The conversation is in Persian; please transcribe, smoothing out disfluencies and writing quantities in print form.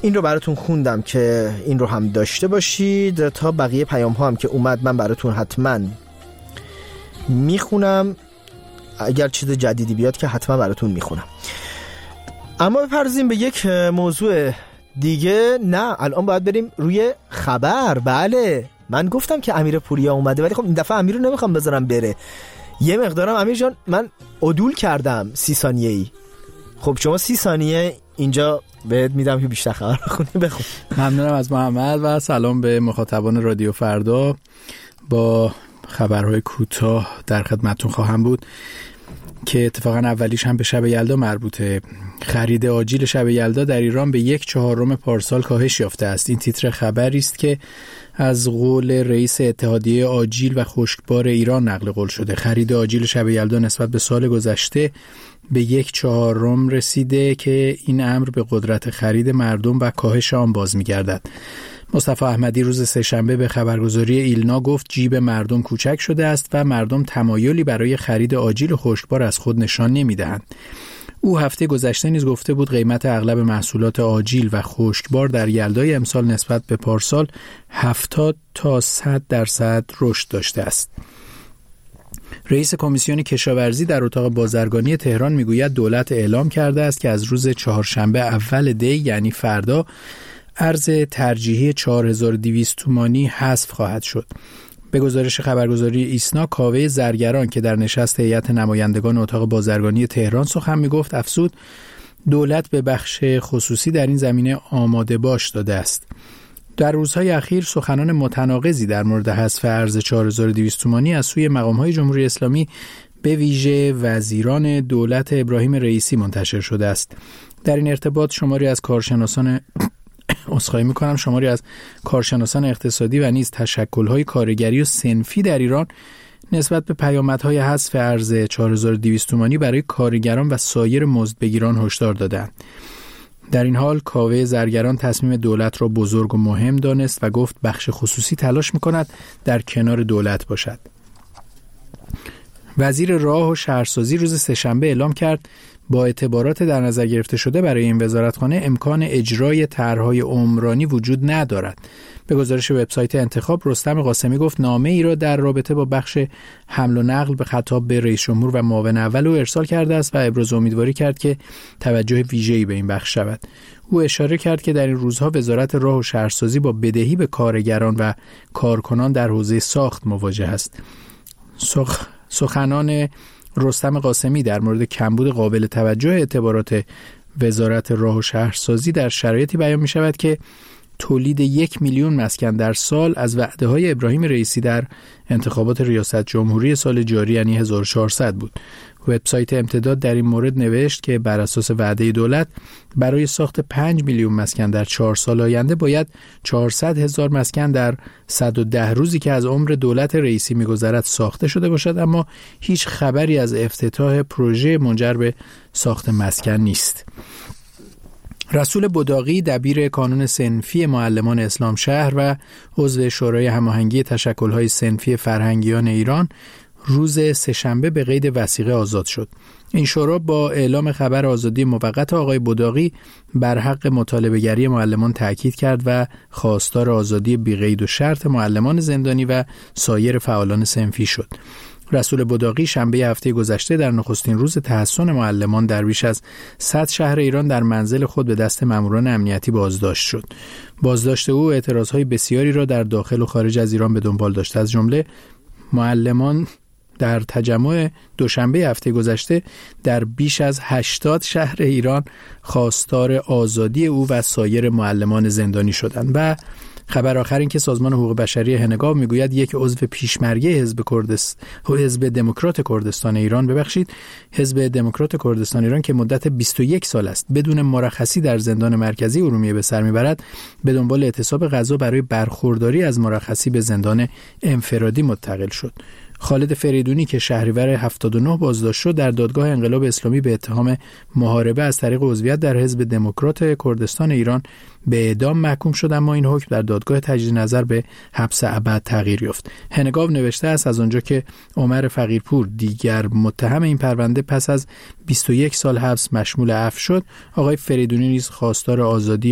این رو براتون خوندم که این رو هم داشته باشید. تا بقیه پیام ها هم که اومد من براتون حتما میخونم، اگر چیز جدیدی بیاد که حتما براتون میخونم. اما بپردازیم به یک موضوع دیگه. نه الان باید بریم روی خبر. بله من گفتم که امیر پوریا اومده، ولی خب این دفعه امیر رو نمیخوام بذارم بره. یه مقدارم امیر جان من عدول کردم 30 ثانیه‌ای. خب شما 30 ثانیه اینجا بهت میدم که بیشتر خبر بخونی. بخون. ممنونم از محمد و سلام به مخاطبان رادیو فردا. با خبرهای کوتاه در خدمتتون خواهم بود که اتفاقا اولیش هم به شب یلدا مربوطه. خرید آجیل شب یلدا در ایران به 1/4 پارسال کاهش یافته است. این تیتر خبری است که از قول رئیس اتحادیه آجیل و خشکبار ایران نقل قول شده. خرید آجیل شب یلدا نسبت به سال گذشته به 1/4 رسیده که این امر به قدرت خرید مردم و کاهش آن باز می‌گردد. مصطفی احمدی روز سه‌شنبه به خبرگزاری ایلنا گفت جیب مردم کوچک شده است و مردم تمایلی برای خرید آجیل و خشکبار از خود نشان نمی‌دهند. او هفته گذشته نیز گفته بود قیمت اغلب محصولات آجیل و خشکبار در یلدای امسال نسبت به پارسال 70 تا 100% رشد داشته است. رئیس کمیسیون کشاورزی در اتاق بازرگانی تهران میگوید دولت اعلام کرده است که از روز چهارشنبه اول دی یعنی فردا ارز ترجیحی 4200 تومانی حذف خواهد شد. به گزارش خبرگزاری ایسنا کاوه زرگران که در نشست هیئت نمایندگان اتاق بازرگانی تهران سخن میگفت افزود دولت به بخش خصوصی در این زمینه آماده باش داده است. در روزهای اخیر سخنان متناقضی در مورد حذف ارز 4200 تومانی از سوی مقام‌های جمهوری اسلامی به ویژه وزیران دولت ابراهیم رئیسی منتشر شده است. در این ارتباط شماری از کارشناسان اقتصادی و نیز تشکل‌های کارگری و صنفی در ایران نسبت به پیامدهای حذف ارز 4200 تومانی برای کارگران و سایر مزدبگیران هشدار دادند. در این حال کاوه زرگران تصمیم دولت را بزرگ و مهم دانست و گفت بخش خصوصی تلاش می‌کند در کنار دولت باشد. وزیر راه و شهرسازی روز سه‌شنبه اعلام کرد با اعتبارات در نظر گرفته شده برای این وزارتخانه امکان اجرای طرح‌های عمرانی وجود ندارد. به گزارش وبسایت انتخاب رستم قاسمی گفت نامه ای را در رابطه با بخش حمل و نقل به خطاب به رئیس جمهور و معاون اول او ارسال کرده است و ابراز امیدواری کرد که توجه ویژه‌ای به این بخش شود. او اشاره کرد که در این روزها وزارت راه و شهرسازی با بدهی به کارگران و کارکنان در حوزه ساخت مواجه است. سخنان رستم قاسمی در مورد کمبود قابل توجه اعتبارات وزارت راه و شهرسازی در شرایطی بیان می شود که تولید 1 میلیون مسکن در سال از وعده‌های ابراهیم رئیسی در انتخابات ریاست جمهوری سال جاری یعنی 1400 بود. وبسایت امتداد در این مورد نوشت که بر اساس وعده دولت برای ساخت 5 میلیون مسکن در 4 سال آینده باید 400,000 مسکن در 110 روزی که از عمر دولت رئیسی می‌گذرد ساخته شده باشد، اما هیچ خبری از افتتاح پروژه منجر به ساخت مسکن نیست. رسول بداقی دبیر کانون صنفی معلمان اسلام شهر و عضو شورای هماهنگی تشکل‌های صنفی فرهنگیان ایران روز سه‌شنبه به قید وثیقه آزاد شد. این شورا با اعلام خبر آزادی موقت آقای بداقی بر حق مطالبه‌گری معلمان تاکید کرد و خواستار آزادی بی قید و شرط معلمان زندانی و سایر فعالان صنفی شد. رسول بداقی شنبه هفته گذشته در نخستین روز تحصن معلمان در بیش از 100 شهر ایران در منزل خود به دست ماموران امنیتی بازداشت شد. بازداشت او اعتراضهای بسیاری را در داخل و خارج از ایران به دنبال داشت. از جمله معلمان در تجمع دوشنبه هفته گذشته در بیش از 80 شهر ایران خواستار آزادی او و سایر معلمان زندانی شدند. و خبر آخر این که سازمان حقوق بشری هنگام میگوید یک عضو پیشمرگه حزب دموکرات کردستان ایران که مدت 21 سال است بدون مرخصی در زندان مرکزی ارومیه به سر میبرد به دنبال اعتصاب قضا برای برخورداری از مرخصی به زندان انفرادی منتقل شد. خالد فریدونی که شهریور 79 بازداشت شد در دادگاه انقلاب اسلامی به اتهام محاربه از طریق عضویت در حزب دموکرات کردستان ایران به اعدام محکوم شد، اما این حکم در دادگاه تجدید نظر به حبس ابد تغییر یافت. هنگام نوشته است از آنجا که عمر فقیرپور دیگر متهم این پرونده پس از 21 سال حبس مشمول عفو شد، آقای فریدونی نیز خواستار آزادی